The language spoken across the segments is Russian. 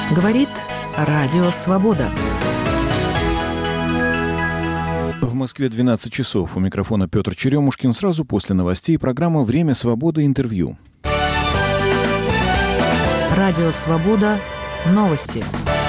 Говорит Радио Свобода. В Москве 12 часов. У микрофона Петр Черемушкин. Сразу после новостей программа «Время свободы. Интервью». Радио Свобода. Новости.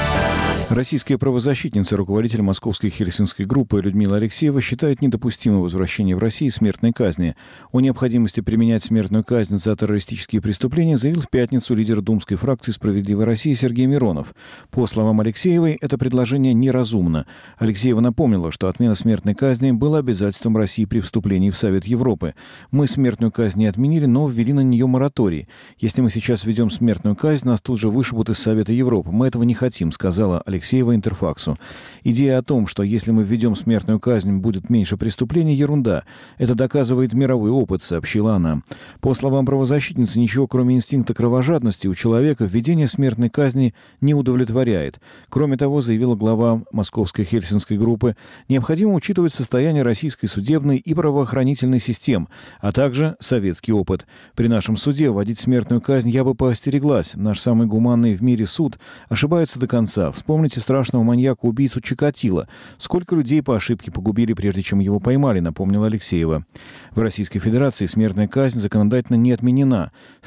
Российская правозащитница, руководитель московской хельсинкской группы Людмила Алексеева считает недопустимым возвращение в Россию смертной казни. О необходимости применять смертную казнь за террористические преступления заявил в пятницу лидер думской фракции «Справедливой России» Сергей Миронов. По словам Алексеевой, это предложение неразумно. Алексеева напомнила, что отмена смертной казни была обязательством России при вступлении в Совет Европы. Мы смертную казнь не отменили, но ввели на нее мораторий. Если мы сейчас введем смертную казнь, нас тут же вышибут из Совета Европы. Мы этого не хотим, сказала Алексеева Интерфаксу. Идея о том, что если мы введем смертную казнь, будет меньше преступлений, ерунда. Это доказывает мировой опыт, сообщила она. По словам правозащитницы, ничего кроме инстинкта кровожадности у человека введение смертной казни не удовлетворяет. Кроме того, заявила глава московской хельсинкской группы, необходимо учитывать состояние российской судебной и правоохранительной систем, а также советский опыт. При нашем суде вводить смертную казнь я бы поостереглась. Наш самый гуманный в мире суд ошибается до конца. Вспомните страшного маньяка-убийцу Чикатило. Сколько людей по ошибке погубили, прежде чем его поймали, напомнила Алексеева. В Российской Федерации смертная казнь законодательно не отменена. С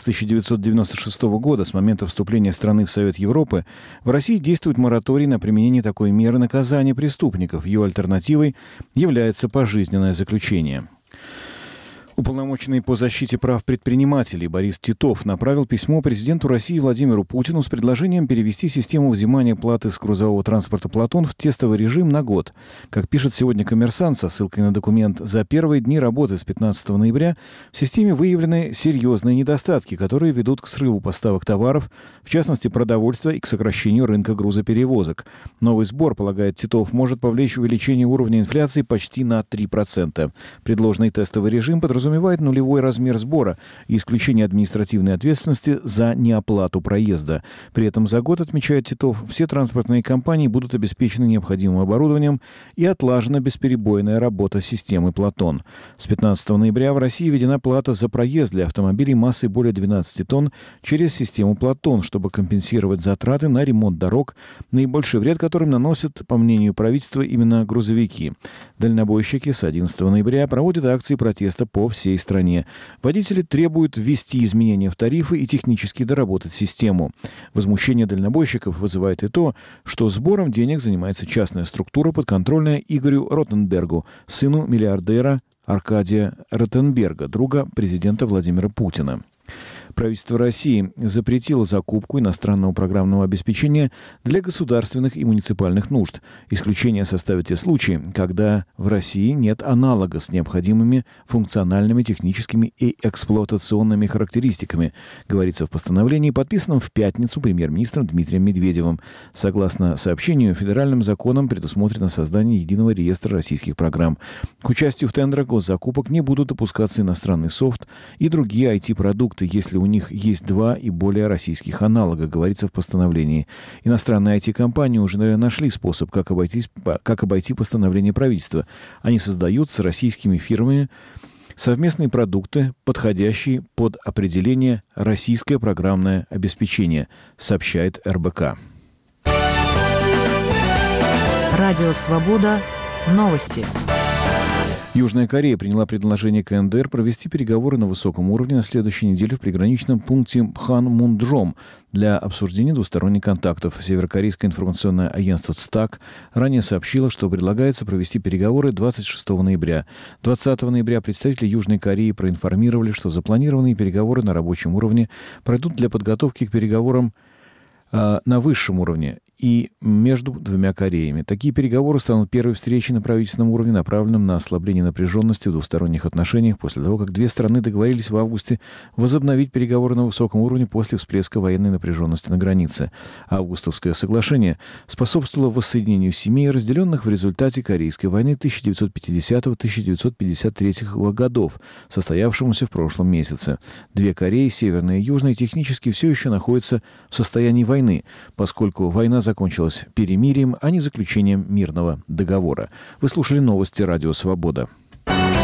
1996 года, с момента вступления страны в Совет Европы, в России действует мораторий на применение такой меры наказания преступников. Ее альтернативой является пожизненное заключение. Уполномоченный по защите прав предпринимателей Борис Титов направил письмо президенту России Владимиру Путину с предложением перевести систему взимания платы с грузового транспорта «Платон» в тестовый режим на год. Как пишет сегодня «Коммерсант» со ссылкой на документ, за первые дни работы с 15 ноября в системе выявлены серьезные недостатки, которые ведут к срыву поставок товаров, в частности продовольствия, и к сокращению рынка грузоперевозок. Новый сбор, полагает Титов, может повлечь увеличение уровня инфляции почти на 3%. Предложенный тестовый режим подразумевает нулевой размер сбора и исключение административной ответственности за неоплату проезда. При этом за год, отмечает Титов, все транспортные компании будут обеспечены необходимым оборудованием и отлажена бесперебойная работа системы «Платон». С 15 ноября в России введена плата за проезд для автомобилей массой более 12 тонн через систему «Платон», чтобы компенсировать затраты на ремонт дорог, наибольший вред которым наносят, по мнению правительства, именно грузовики. Дальнобойщики с 11 ноября проводят акции протеста по всей стране. Водители требуют ввести изменения в тарифы и технически доработать систему. Возмущение дальнобойщиков вызывает и то, что сбором денег занимается частная структура, подконтрольная Игорю Ротенбергу, сыну миллиардера Аркадия Ротенберга, друга президента Владимира Путина. Правительство России запретило закупку иностранного программного обеспечения для государственных и муниципальных нужд. Исключение составят те случаи, когда в России нет аналога с необходимыми функциональными, техническими и эксплуатационными характеристиками, говорится в постановлении, подписанном в пятницу премьер-министром Дмитрием Медведевым. Согласно сообщению, федеральным законом предусмотрено создание единого реестра российских программ. К участию в тендерах госзакупок не будут допускаться иностранный софт и другие IT-продукты, если у них есть два и более российских аналога, говорится в постановлении. Иностранные IT-компании уже, наверное, нашли способ, как обойти постановление правительства. Они создают с российскими фирмами совместные продукты, подходящие под определение «российское программное обеспечение», сообщает РБК. Радио «Свобода». Новости. Южная Корея приняла предложение КНДР провести переговоры на высоком уровне на следующей неделе в приграничном пункте Пханмунджом для обсуждения двусторонних контактов. Северокорейское информационное агентство ЦТАК ранее сообщило, что предлагается провести переговоры 26 ноября. 20 ноября представители Южной Кореи проинформировали, что запланированные переговоры на рабочем уровне пройдут для подготовки к переговорам на высшем уровне и между двумя Кореями. Такие переговоры станут первой встречей на правительственном уровне, направленным на ослабление напряженности в двусторонних отношениях после того, как две страны договорились в августе возобновить переговоры на высоком уровне после всплеска военной напряженности на границе. Августовское соглашение способствовало воссоединению семей, разделенных в результате Корейской войны 1950-1953 годов, состоявшемуся в прошлом месяце. Две Кореи, Северная и Южная, технически все еще находятся в состоянии войны, поскольку война закончилась перемирием, а не заключением мирного договора. Вы слушали новости «Радио Свобода».